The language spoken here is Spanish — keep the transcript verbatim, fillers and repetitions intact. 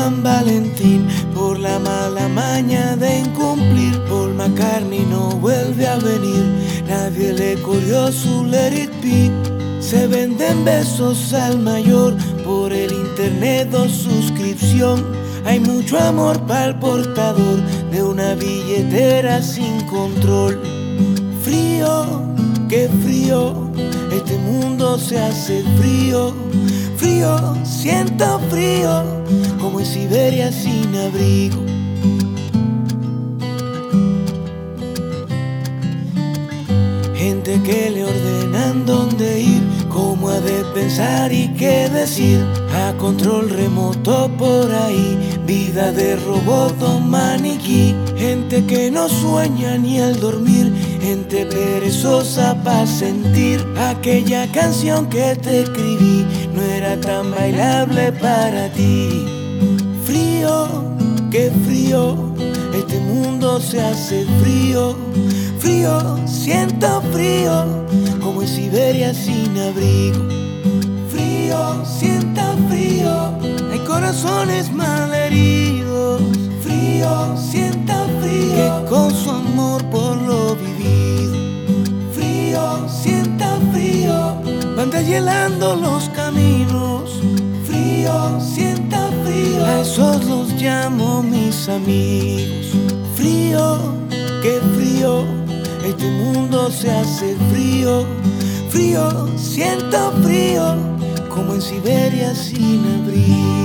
San Valentín, por la mala maña de incumplir. Paul McCartney no vuelve a venir, nadie le corrió su Let It Be. Se venden besos al mayor por el internet o suscripción. Hay mucho amor para el portador de una billetera sin control. Frío, qué frío, este mundo se hace frío. Frío, siento frío, como en Siberia sin abrigo. Gente que le ordenan dónde ir, cómo ha de pensar y qué decir. A control remoto por ahí, vida de robot o maniquí. Gente que no sueña ni al dormir, gente perezosa pa' sentir. Aquella canción que te escribí no era tan bailable para ti. Frío, qué frío, este mundo se hace frío. Frío, siento frío, como en Siberia sin abrigo. Frío, siento frío, hay corazones malheridos. Frío, siento frío, que con su amor por lo vivido. Frío, siento frío, van deshielando los caminos. Frío, siento frío, a esos los llamo mis amigos. Frío, qué frío, este mundo se hace frío. Frío, siento frío, como en Siberia sin abrigo.